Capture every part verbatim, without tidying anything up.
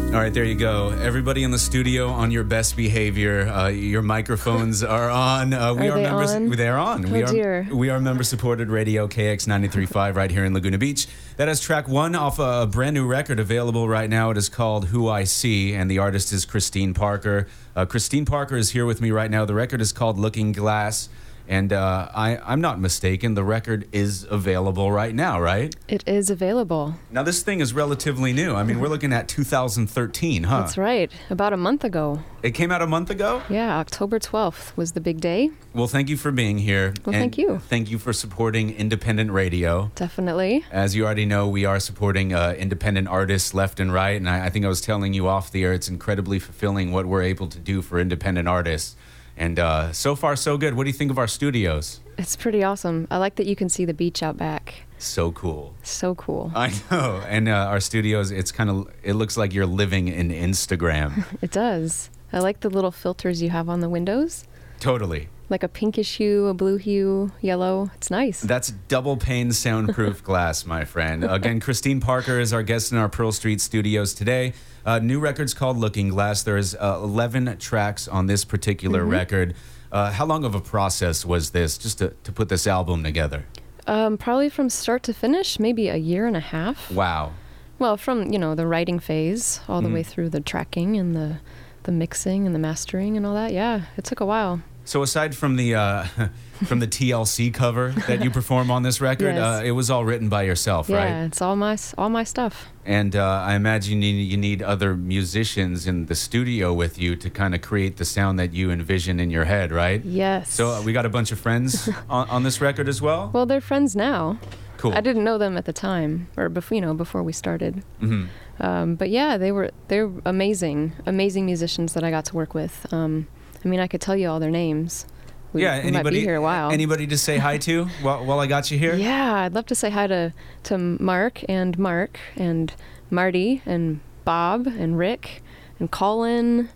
All right, there you go. Everybody in the studio on your best behavior. Uh, your microphones are on. Uh, we are, are they members. on? They're on. Oh, we are. dear. We are member-supported radio K X ninety-three point five right here in Laguna Beach. That is track one off a brand new record available right now. It is called "Who I See," and the artist is Christine Parker. Uh, Christine Parker is here with me right now. The record is called "Looking Glass." And uh, I, I'm not mistaken, the record is available right now, right? It is available. Now, this thing is relatively new. I mean, we're looking at two thousand thirteen, huh? That's right. About a month ago. It came out a month ago? Yeah, October twelfth was the big day. Well, thank you for being here. Well, and thank you. Thank you for supporting independent radio. Definitely. As you already know, we are supporting uh, independent artists left and right. And I, I think I was telling you off the air, it's incredibly fulfilling what we're able to do for independent artists. And uh, so far, so good. What do you think of our studios? It's pretty awesome. I like that you can see the beach out back. So cool. So cool. I know. And uh, our studios, it's kind of, it looks like you're living in Instagram. It does. I like the little filters you have on the windows. Totally. Like a pinkish hue, a blue hue, yellow. It's nice. That's double pane soundproof glass, my friend. Again, Christine Parker is our guest in our Pearl Street studios today. Uh, new record's called Looking Glass. There's uh, eleven tracks on this particular mm-hmm. record. Uh, how long of a process was this just to, to put this album together? Um, probably from start to finish, maybe a year and a half. Wow. Well, from, you know, the writing phase all the mm. way through the tracking and the, the mixing and the mastering and all that. Yeah, it took a while. So aside from the uh, from the T L C cover that you perform on this record, yes. uh, it was all written by yourself, yeah, right? Yeah, it's all my all my stuff. And uh, I imagine you need, you need other musicians in the studio with you to kind of create the sound that you envision in your head, right? Yes. So uh, we got a bunch of friends on, on this record as well? Well, they're friends now. Cool. I didn't know them at the time, or before, you know, before we started. Mm-hmm. Um, but yeah, they were they're amazing, amazing musicians that I got to work with. Um, I mean, I could tell you all their names. We, yeah, we anybody, might be here a while. Anybody to say hi to while, while I got you here? Yeah, I'd love to say hi to, to Mark and Mark and Marty and Bob and Rick and Colin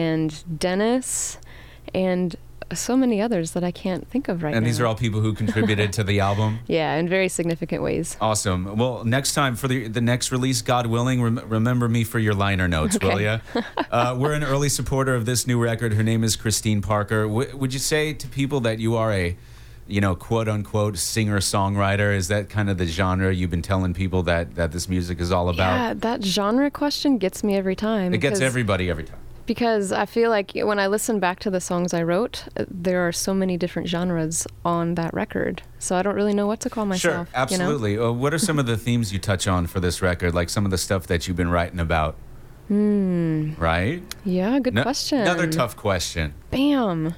and Dennis and so many others that I can't think of right and now. And these are all people who contributed to the album? Yeah, in very significant ways. Awesome. Well, next time for the the next release, God willing, rem- remember me for your liner notes, okay. will you? uh, we're an early supporter of this new record. Her name is Christine Parker. W- would you say to people that you are a, you know, quote-unquote singer-songwriter? Is that kind of the genre you've been telling people that, that this music is all about? Yeah, that genre question gets me every time. It gets everybody every time. Because I feel like when I listen back to the songs I wrote, there are so many different genres on that record. So I don't really know what to call myself. Sure, absolutely. You know? uh, what are some of the themes you touch on for this record? Like some of the stuff that you've been writing about? Hmm. Right? Yeah, good no, question. Another tough question. Bam.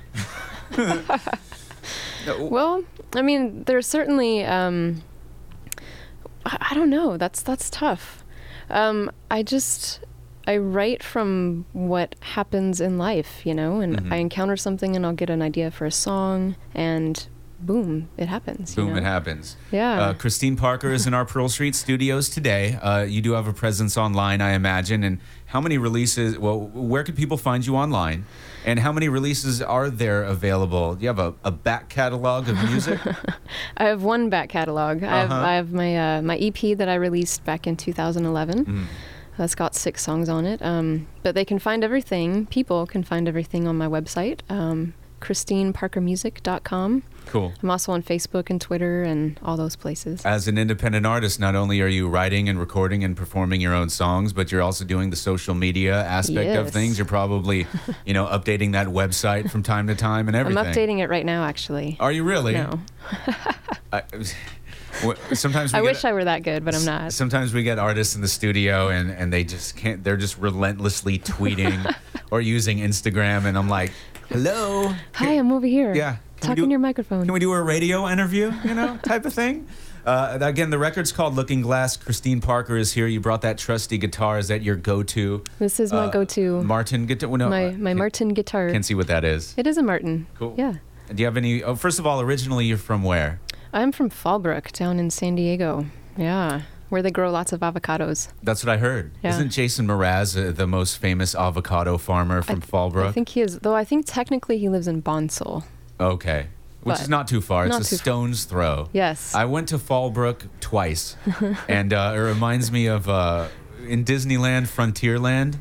Well, I mean, there's certainly, um, I, I don't know. That's, that's tough. Um, I just... I write from what happens in life, you know, and mm-hmm. I encounter something and I'll get an idea for a song and boom, it happens. Boom, you know? it happens. Yeah. Uh, Christine Parker is in our Pearl Street studios today. Uh, you do have a presence online, I imagine. And how many releases, well, where can people find you online? And how many releases are there available? Do you have a, a back catalog of music? I have one back catalog. Uh-huh. I have, I have my, uh, my E P that I released back in two thousand eleven. Mm. That's got six songs on it. Um, but they can find everything, people can find everything on my website, um, christine parker music dot com. Cool. I'm also on Facebook and Twitter and all those places. As an independent artist, not only are you writing and recording and performing your own songs, but you're also doing the social media aspect yes. of things. You're probably, you know, updating that website from time to time and everything. I'm updating it right now, actually. Are you really? No. I, sometimes we I get, wish I were that good, but I'm not. Sometimes we get artists in the studio and, and they just can't, they're just relentlessly tweeting or using Instagram, and I'm like, hello. Hi, I'm over here. Yeah. Talking to your microphone. Can we do a radio interview, you know, type of thing? Uh, again, the record's called Looking Glass. Christine Parker is here. You brought that trusty guitar. Is that your go-to? This is my uh, Martin Martin guitar? Well, no, my my can, Martin guitar. Can't see what that is. It is a Martin. Cool. Yeah. Do you have any, oh, first of all, originally you're from where? I'm from Fallbrook, down in San Diego. Yeah. Where they grow lots of avocados. That's what I heard. Yeah. Isn't Jason Mraz uh, the most famous avocado farmer from I th- Fallbrook? I think he is, though I think technically he lives in Bonsall. Okay. Which But is not too far. It's not a too stone's throw. Yes. I went to Fallbrook twice, and uh, it reminds me of, uh, in Disneyland, Frontierland?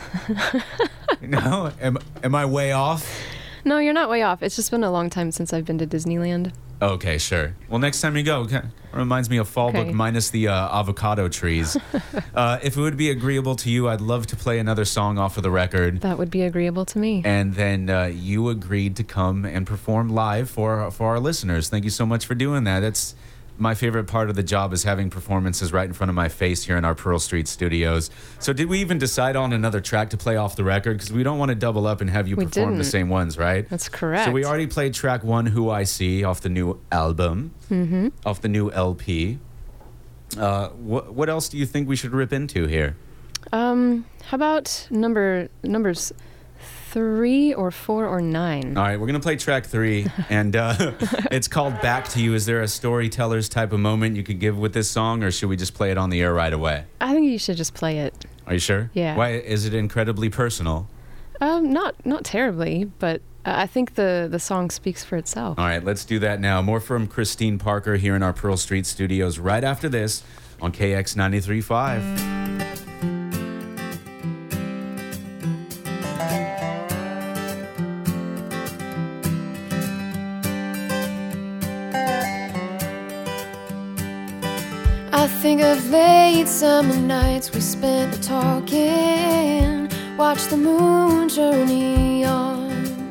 No? Am, am I way off? No, you're not way off. It's just been a long time since I've been to Disneyland. Okay, sure. Well, next time you go, okay. Reminds me of Fallbrook Okay. minus the uh, avocado trees. uh, if it would be agreeable to you, I'd love to play another song off of the record. That would be agreeable to me. And then uh, you agreed to come and perform live for for our listeners. Thank you so much for doing that. That's my favorite part of the job, is having performances right in front of my face here in our Pearl Street studios. So did we even decide on another track to play off the record? Because we don't want to double up and have you We perform the didn't. same ones, right? That's correct. So we already played track one, Who I See, off the new album, Mm-hmm. off the new L P. Uh, wh- what else do you think we should rip into here? Um, how about number numbers three or four or nine? All right, we're going to play track three, and uh, it's called Back to You. Is there a storyteller's type of moment you could give with this song, or should we just play it on the air right away? I think you should just play it. Are you sure? Yeah. Why is it incredibly personal? Um, not not terribly, but uh, I think the the song speaks for itself. All right, let's do that now. More from Christine Parker here in our Pearl Street studios right after this on K X ninety-three point five. I think of late summer nights we spent talking, watch the moon journey on.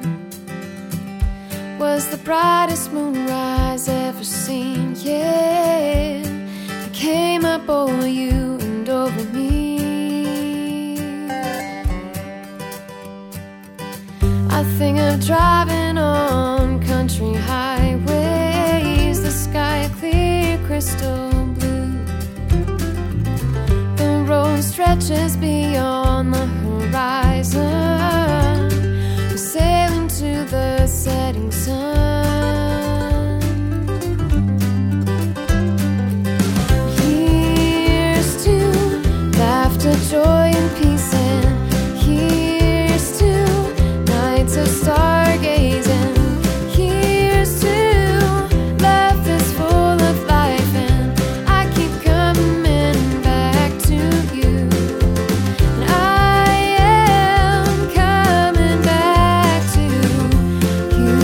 Was the brightest moonrise ever seen, yeah. It came up over you and over me. I think of driving on country highways, the sky clear crystal blue. The road stretches beyond the horizon. We're sailing to the setting sun. Here's to laughter, joy, and peace, and here's to nights of stargazing. Here's to love that's full of life, and I keep coming back to you. And I am coming back to you.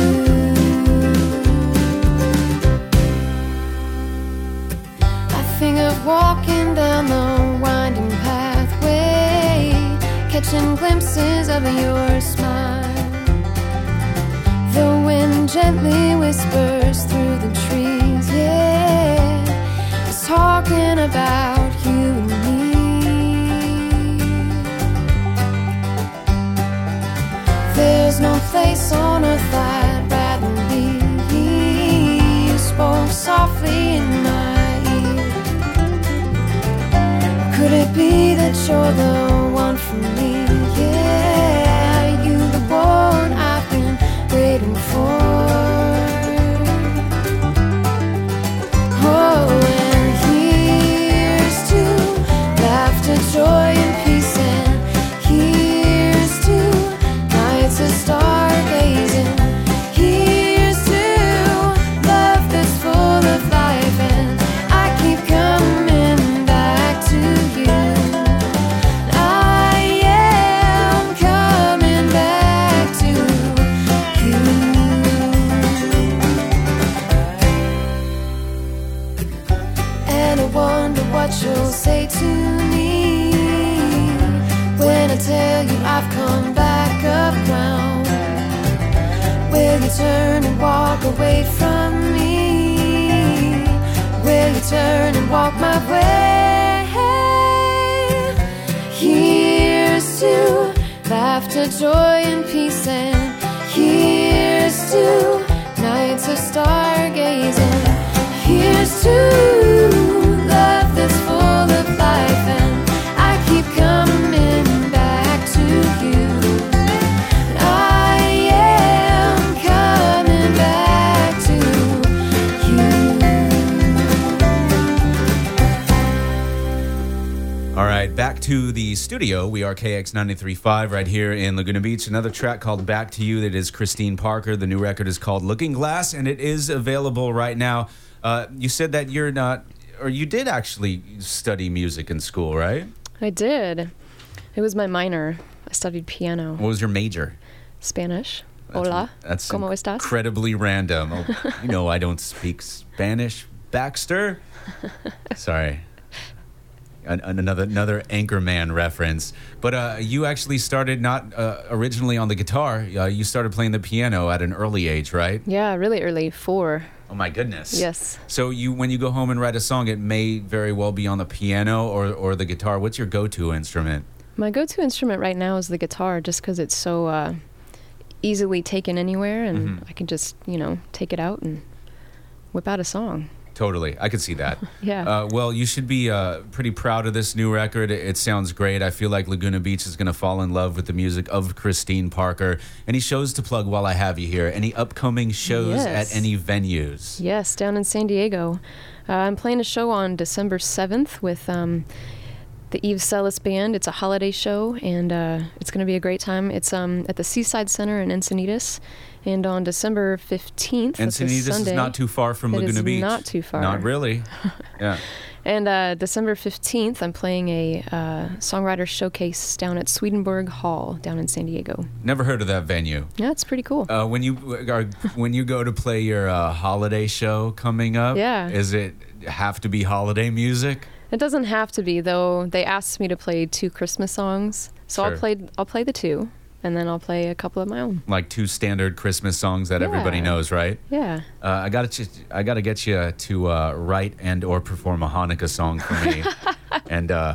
I think of walking down the winding pathway, catching glimpses of your smile. The wind gently whispers through the trees, yeah. It's talking about you and me. There's no place on earth I'd rather be. You spoke softly in my ear. Could it be that you're the one for me? Yeah, you the one I've been waiting for. Oh, and here's to laughter, joy, and peace, and here's to nights of stargazing. Here's to love that's full of life, and I keep coming back to you. I am coming back to you. And I wonder what you'll say to me when I tell you I've come back around. Will you turn and walk away from me? Will you turn and walk my way? Here's to laughter, joy, and peace, and here's to nights of stargazing. Here's to love that's full of life, and I keep coming back to you. And I am coming back to you. All right, back to the studio. We are K X ninety-three point five right here in Laguna Beach. Another track called Back to You that is Christine Parker. The new record is called Looking Glass, and it is available right now. Uh, you said that you're not, or you did actually study music in school, right? I did. It was my minor. I studied piano. What was your major? Spanish. That's, Hola. That's ¿Cómo estás? incredibly random. Oh, you know I don't speak Spanish, Baxter. Sorry. An- another another Anchorman reference. But uh, you actually started not uh, originally on the guitar. Uh, you started playing the piano at an early age, right? Yeah, really early. Four. Oh my goodness. Yes. So you, when you go home and write a song, it may very well be on the piano or, or the guitar. What's your go-to instrument? My go-to instrument right now is the guitar, just because it's so uh, easily taken anywhere, and Mhm. I can just, you know, take it out and whip out a song. Totally. I could see that. Yeah. Uh, well, you should be uh, pretty proud of this new record. It, it sounds great. I feel like Laguna Beach is going to fall in love with the music of Christine Parker. Any shows to plug while I have you here? Any upcoming shows Yes. at any venues? Yes, down in San Diego. Uh, I'm playing a show on December seventh with um, the Eve Celis Band. It's a holiday show, and uh, it's going to be a great time. It's um, at the Seaside Center in Encinitas. And on December fifteenth, that's a Encinitas Sunday, is not too far from it Laguna is Beach. not too far. Not really. Yeah. And uh, December fifteenth, I'm playing a uh, songwriter showcase down at Swedenborg Hall down in San Diego. Never heard of that venue. Yeah, it's pretty cool. Uh, when you are, when you go to play your uh, holiday show coming up, Yeah. is it have to be holiday music? It doesn't have to be, though. They asked me to play two Christmas songs, so Sure. I'll play. I'll play the two, and then I'll play a couple of my own. Like two standard Christmas songs that everybody Yeah. knows, right? Yeah. Uh, I got to I got to get you to uh, write and or perform a Hanukkah song for me, and uh,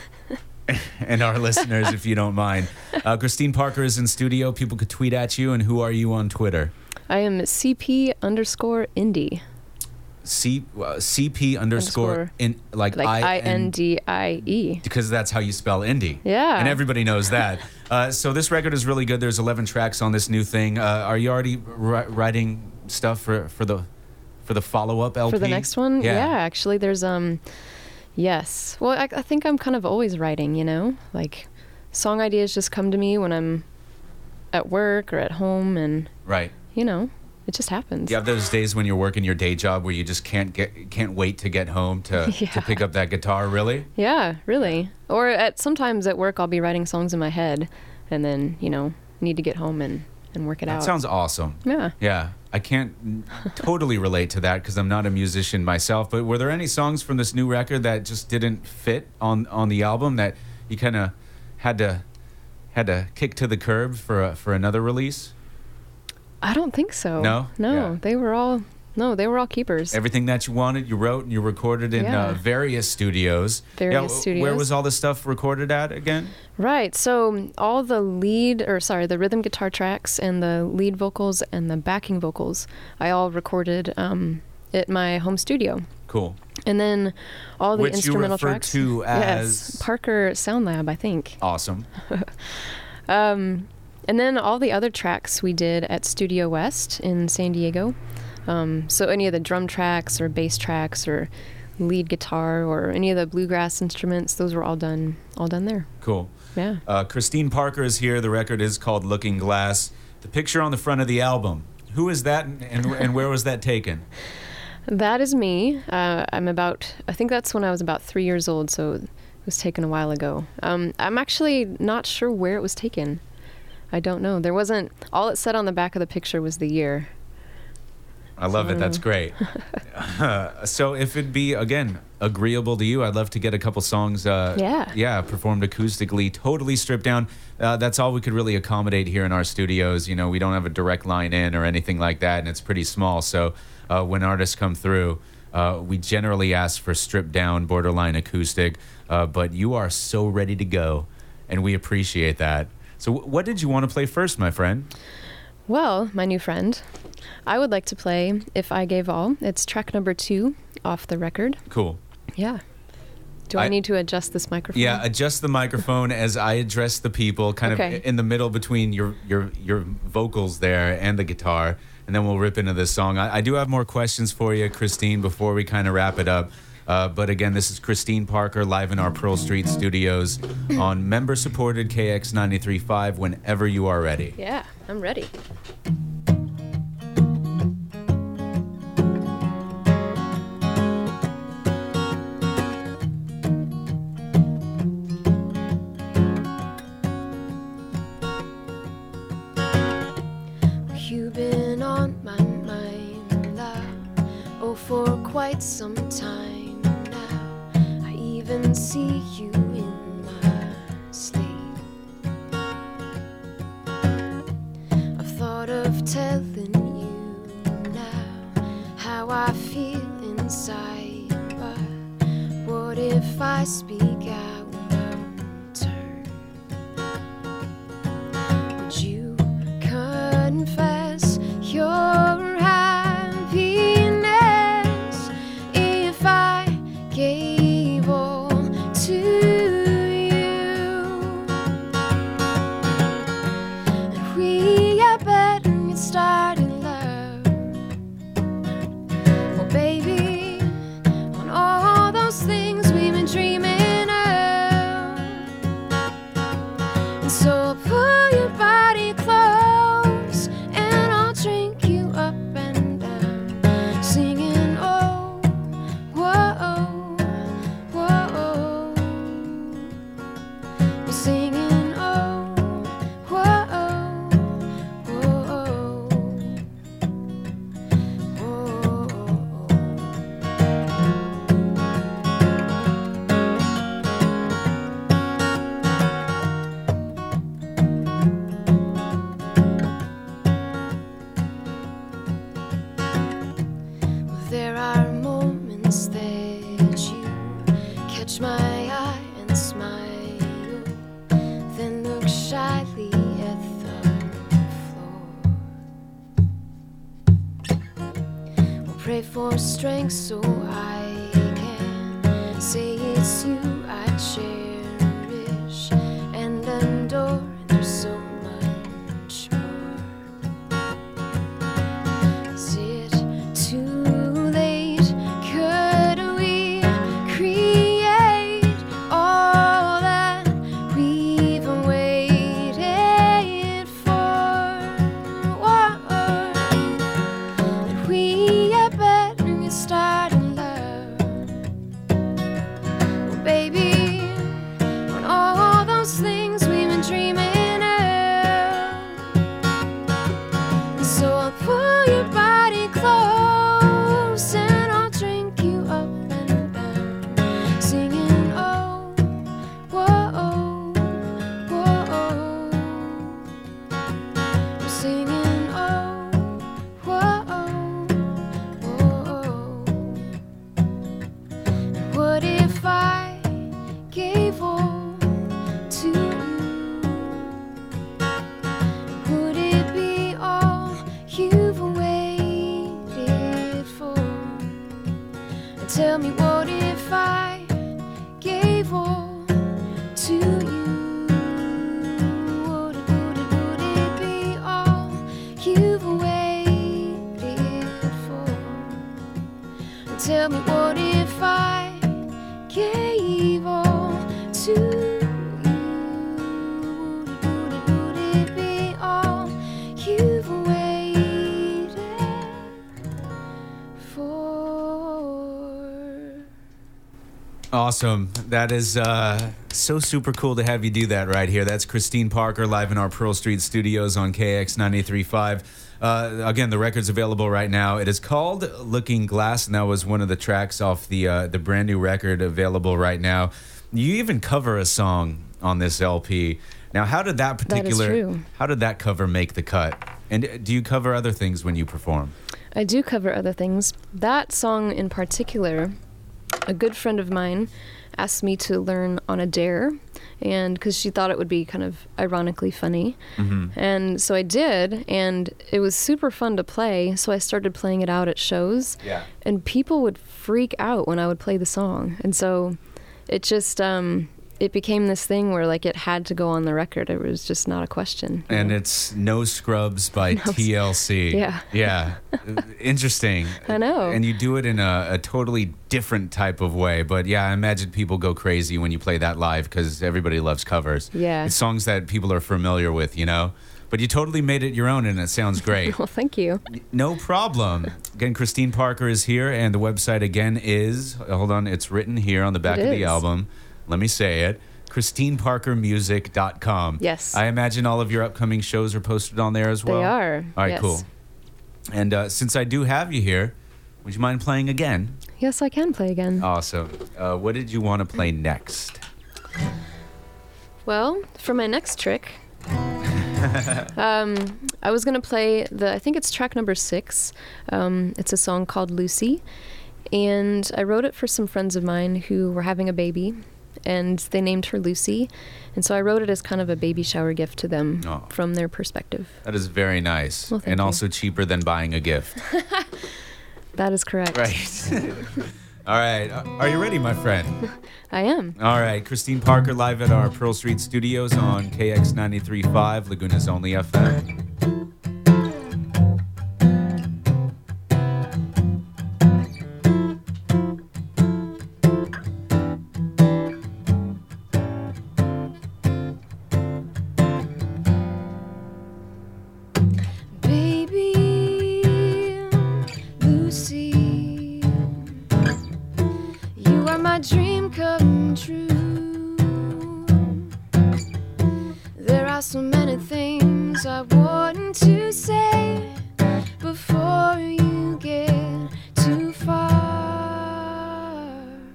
and our listeners, if you don't mind. Uh, Christine Parker is in studio. People could tweet at you. And who are you on Twitter? I am CP underscore indie, C uh, CP underscore Underscore. in like, like I N I N D I E. because that's how you spell indie. Yeah. And everybody knows that. Uh, so this record is really good. There's eleven tracks on this new thing. Uh, are you already ri- writing stuff for, for the for the follow up L P? For the next one, Yeah. yeah. Actually, there's um, yes. Well, I, I think I'm kind of always writing. You know, like song ideas just come to me when I'm at work or at home, and Right. you know, it just happens. You have those days when you're working your day job where you just can't get can't wait to get home to, Yeah. to pick up that guitar. Really? Yeah, really. Or at sometimes at work, I'll be writing songs in my head, and then you know need to get home and, and work it That out. sounds awesome. Yeah. Yeah, I can't totally relate to that because I'm not a musician myself. But were there any songs from this new record that just didn't fit on, on the album that you kind of had to had to kick to the curb for a, for another release? I don't think so. No? No, Yeah. they were all no, they were all keepers. Everything that you wanted, you wrote and you recorded in Yeah. uh, various studios. Various yeah, w- Where studios. was all this stuff recorded at again? Right. So all the lead, or sorry, the rhythm guitar tracks and the lead vocals and the backing vocals, I all recorded um, at my home studio. Cool. And then all the Which you instrumental refer tracks. to yes, as- Parker Sound Lab, I think. Awesome. Um, and then all the other tracks we did at Studio West in San Diego. Um, so any of the drum tracks or bass tracks or lead guitar or any of the bluegrass instruments, those were all done, all done there. Cool. Yeah. Uh, Christine Parker is here. The record is called Looking Glass. The picture on the front of the album. Who is that, and, and, and where was that taken? That is me. Uh, I'm about, I think that's when I was about three years old, so it was taken a while ago. Um, I'm actually not sure where it was taken. I don't know. There wasn't, all it said on the back of the picture was the year. I love it. That's great. Uh, so if it'd be, again, agreeable to you, I'd love to get a couple songs, uh, Yeah. yeah, performed acoustically, totally stripped down. Uh, that's all we could really accommodate here in our studios. You know, we don't have a direct line in or anything like that, and it's pretty small. So uh, when artists come through, uh, we generally ask for stripped down, borderline acoustic. Uh, but you are so ready to go, and we appreciate that. So w- what did you want to play first, my friend? Well, my new friend, I would like to play If I Gave All. It's track number two off the record. Cool. Yeah. Do I, I- need to adjust this microphone? Yeah, adjust the microphone as I address the people, kind Okay. of in the middle between your, your, your vocals there and the guitar, and then we'll rip into this song. I, I do have more questions for you, Christine, before we kind of wrap it up. Uh, but again, this is Christine Parker live in our Pearl Street studios on member-supported K X ninety-three point five whenever you are ready. Yeah, I'm ready. know for quite some time now. I even see you in my sleep. I've thought of telling you now how I feel inside, but what if I speak out of turn? Would you confess your happiness if I gave all to you? And we had better get started, love. Oh, baby, on all those things we've been dreaming of. And so I'll pull your body close and I'll drink you up and down, singing, oh, whoa, whoa. We're singing, oh, whoa, whoa, There are moments that you catch my eye and smile, then look shyly at the floor. We'll pray for strength so I can say it's you I cherish and adore, and there's so much more. Is it too late? Could we create all that we've waited for? Whoa. And we had better get started, love. Oh, baby, on all those things we've been dreaming of. And so I'll pull your body close and I'll drink you up and down, singing, oh, whoa, whoa. We're singing, oh, whoa, whoa. And what if I gave all to you? Would it be all you've waited for? And tell me, what if I gave all to you? Would it, would it, would it be all you've waited for? And tell me, what if I gave all to you? Would it, would it, would it be all you've waited for? Awesome. That is uh, so super cool to have you do that right here. That's Christine Parker live in our Pearl Street studios on K X ninety-three point five. Uh, again, the record's available right now. It is called Looking Glass, and that was one of the tracks off the uh, the brand new record available right now. You even cover a song on this L P. Now, how did that That is particular true. how did that cover make the cut? And do you cover other things when you perform? I do cover other things. That song in particular, a good friend of mine asked me to learn on a dare, and because she thought it would be kind of ironically funny. Mm-hmm. And so I did, and it was super fun to play, so I started playing it out at shows. Yeah. And people would freak out when I would play the song. And so it just, um, it became this thing where like it had to go on the record. It was just not a question. And it's No Scrubs by No- T L C. Yeah. Yeah. Interesting. I know. And you do it in a, a totally different type of way. But yeah, I imagine people go crazy when you play that live because everybody loves covers. Yeah. It's songs that people are familiar with, you know? But you totally made it your own, and it sounds great. Well, thank you. No problem. Again, Christine Parker is here, and the website again is, hold on, it's written here on the back It of the is. album. Let me say it. christine parker music dot com. Yes. I imagine all of your upcoming shows are posted on there as well. They are. All right, yes. cool. And uh, since I do have you here, Would you mind playing again? Yes, I can play again. Awesome. Uh, what did you want to play next? Well, for my next trick, um, I was going to play the, I think it's track number six. Um, it's a song called Lucy. And I wrote it for some friends of mine who were having a baby, and they named her Lucy. And so I wrote it as kind of a baby shower gift to them Oh. from their perspective. That is very nice. Well, thank and you. also cheaper than buying a gift. That is correct. Right. All right. Are you ready, my friend? I am. All right. Christine Parker live at our Pearl Street studios on K X ninety-three point five, Laguna's only F M. Dream come true. There are so many things I want to say before you get too far.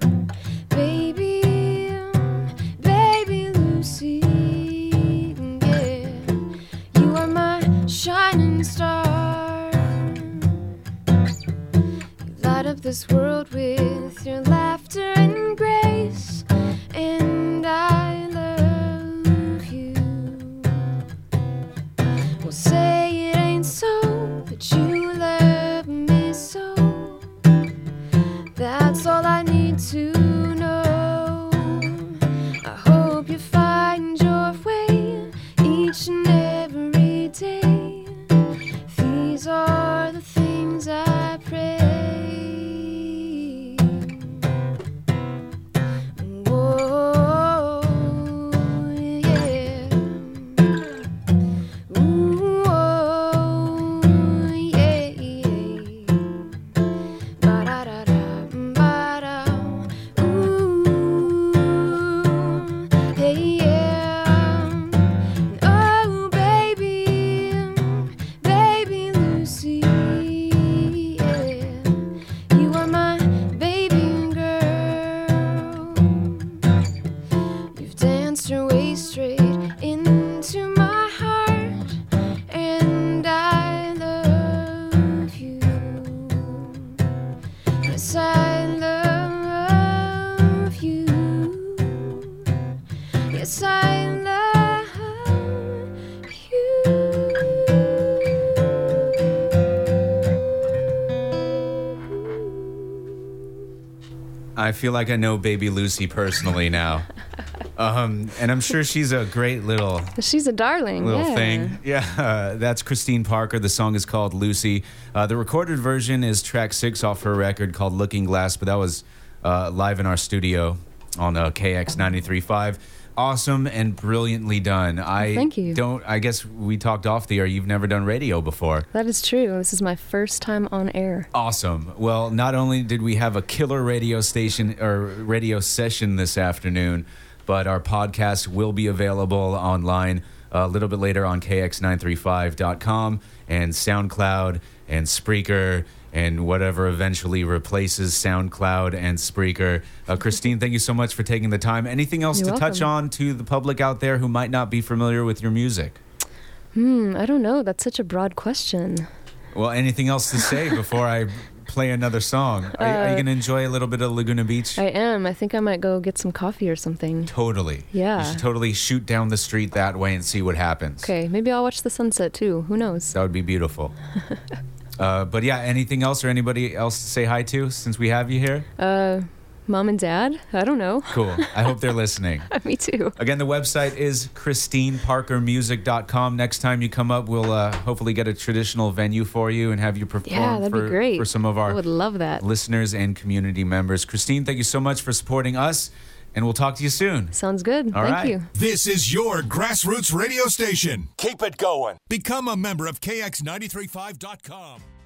Baby, baby Lucy, yeah, you are my shining star. You light up this world with your laughter and grace, and I love you. Well, say it ain't so, but you love me so. That's all I need to know. I hope you find your way each and every day. These are the things I pray. I feel like I know baby Lucy personally now. Um, and I'm sure she's a great little She's a darling. little yeah. thing. Yeah, uh, that's Christine Parker. The song is called Lucy. Uh, the recorded version is track six off her record called Looking Glass, but that was uh, live in our studio on uh, K X ninety-three point five. Awesome and brilliantly done. I Thank you. don't. I guess we talked off the air. You've never done radio before. That is true. This is my first time on air. Awesome. Well, not only did we have a killer radio station or radio session this afternoon, but our podcast will be available online a little bit later on K X nine three five dot com and SoundCloud and Spreaker and whatever eventually replaces SoundCloud and Spreaker. Uh, Christine, thank you so much for taking the time. Anything else You're to touch welcome. on to the public out there who might not be familiar with your music? Hmm, I don't know. That's such a broad question. Well, anything else to say before I play another song? Are, you- are you Uh, going to enjoy a little bit of Laguna Beach? I am. I think I might go get some coffee or something. Totally. Yeah. You should totally shoot down the street that way and see what happens. Okay, maybe I'll watch the sunset too. Who knows? That would be beautiful. uh, but yeah, anything else or anybody else to say hi to since we have you here? Uh, mom and dad? I don't know. Cool. I hope they're listening. Me too. Again, the website is christine parker music dot com. Next time you come up, we'll uh, hopefully get a traditional venue for you and have you perform Yeah, that'd for, be great. for some of I our would love that. listeners and community members. Christine, thank you so much for supporting us, and we'll talk to you soon. Sounds good. All Thank right. you. This is your grassroots radio station. Keep it going. Become a member of K X nine three five dot com.